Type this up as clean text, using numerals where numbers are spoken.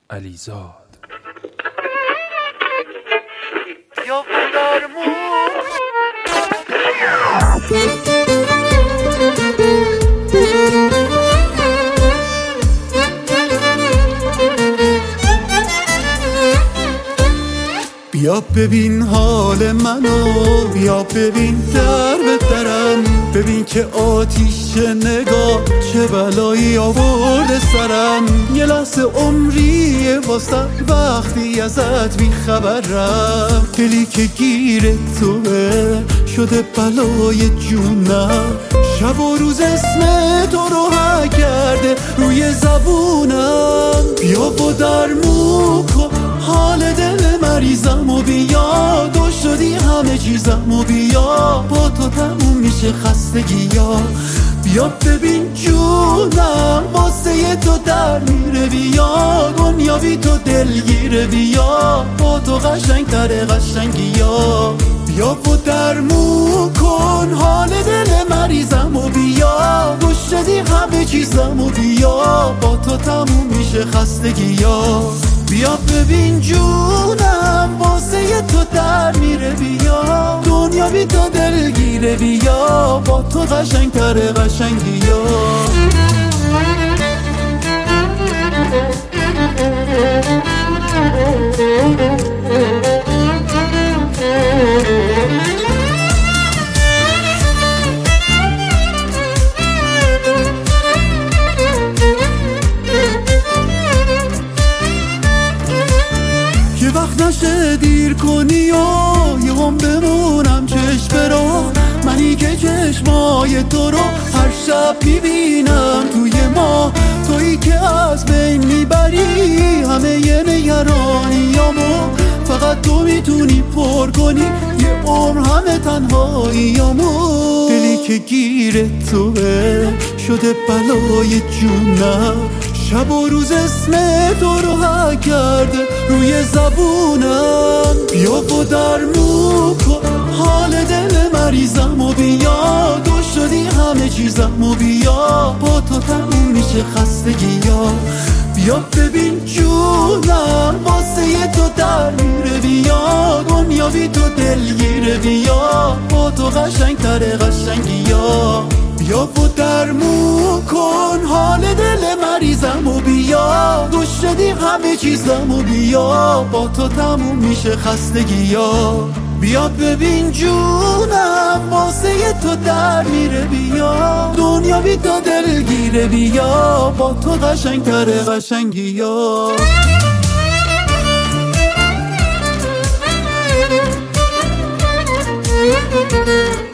علیزاد. یا بیا ببین حال منو، بیا ببین در به درم، ببین که آتیش نگاه چه بلایی آورده سرم. یه لحظه عمریه واسه وقتی ازت بیخبرم، دلی که گیر توه شده بلای جونم. شب و روز اسم تو رو حک کرده روی زبونم. بیا و درمون کن حال دل مریضم و بیا، دو شدی همه چیزم و بیا، با تو تموم میشه خستگی ها. بیا ببین جونم واسه تو در میره، بیا دنیا بی تو دلگیره، بیا با تو قشنگ تره قشنگی ها. بیا و درمون کن حال دل مریضم و بیا، دو شدی همه چیزم و بیا، با تو تموم میشه خستگی ها. بیا ببین جونم واسه تو در میره، بیا دنیا بی تو دلگیره، بیا با تو قشنگ تره قشنگی ها. وقت نشه دیر کنی و یه هم بمونم چشم برا، منی که چشمای تو رو هر شب میبینم توی ما، تویی که از بین میبری همه یه نگرانیامو، فقط تو میتونی پر کنی یه عمر همه تنهاییامو. دلی که گیر توه شده بلای جونم، شب و روز اسم تو رو حک کرده روی زبونم. بیا و درمون کن حال دل مریضم و بیا، دو شدی همه چیزم و بیا، با تو تموم میشه خستگی ها. بیا ببین جونم واسه تو در میره، بیا دنیا بی تو دلگیره، بیا با تو قشنگ تره قشنگی ها. بیا و درمون کن حال دل مریضم و بیا، دو شدی همه چیزم و بیا، با تو تموم میشه خستگی ها. بیا ببین جونم واسه تو در میره، بیا دنیا بی تو دلگیره، بیا با تو قشنگ تره قشنگی ها.